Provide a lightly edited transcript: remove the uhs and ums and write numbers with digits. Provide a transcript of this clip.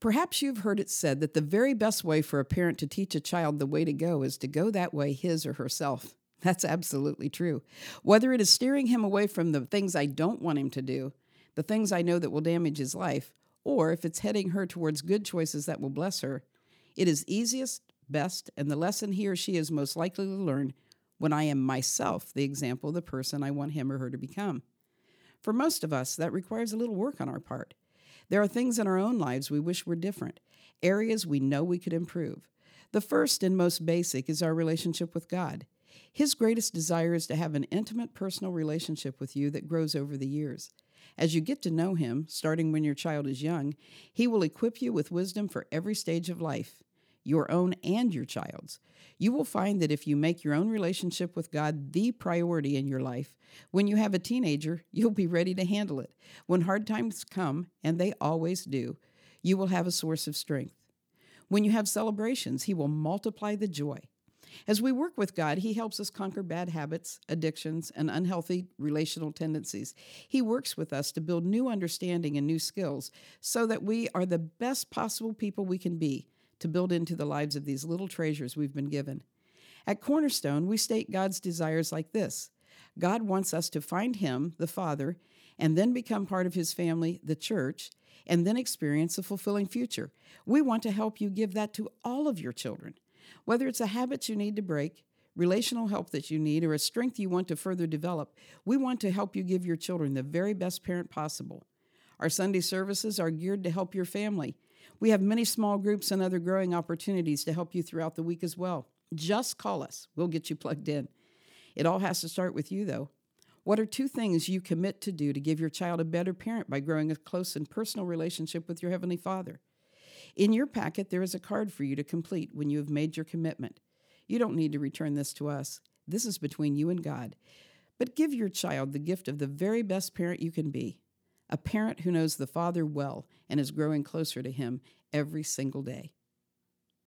Perhaps you've heard it said that the very best way for a parent to teach a child the way to go is to go that way his or herself. That's absolutely true. Whether it is steering him away from the things I don't want him to do, the things I know that will damage his life, or if it's heading her towards good choices that will bless her, it is easiest, best, and the lesson he or she is most likely to learn when I am myself the example of the person I want him or her to become. For most of us, that requires a little work on our part. There are things in our own lives we wish were different, areas we know we could improve. The first and most basic is our relationship with God. His greatest desire is to have an intimate personal relationship with you that grows over the years. As you get to know him, starting when your child is young, he will equip you with wisdom for every stage of life, your own and your child's. You will find that if you make your own relationship with God the priority in your life, when you have a teenager, you'll be ready to handle it. When hard times come, and they always do, you will have a source of strength. When you have celebrations, he will multiply the joy. As we work with God, he helps us conquer bad habits, addictions, and unhealthy relational tendencies. He works with us to build new understanding and new skills so that we are the best possible people we can be to build into the lives of these little treasures we've been given. At Cornerstone, we state God's desires like this. God wants us to find him, the Father, and then become part of his family, the church, and then experience a fulfilling future. We want to help you give that to all of your children. Whether it's a habit you need to break, relational help that you need, or a strength you want to further develop, we want to help you give your children the very best parent possible. Our Sunday services are geared to help your family. We have many small groups and other growing opportunities to help you throughout the week as well. Just call us. We'll get you plugged in. It all has to start with you, though. What are 2 things you commit to do to give your child a better parent by growing a close and personal relationship with your Heavenly Father? In your packet, there is a card for you to complete when you have made your commitment. You don't need to return this to us. This is between you and God. But give your child the gift of the very best parent you can be, a parent who knows the Father well and is growing closer to him every single day.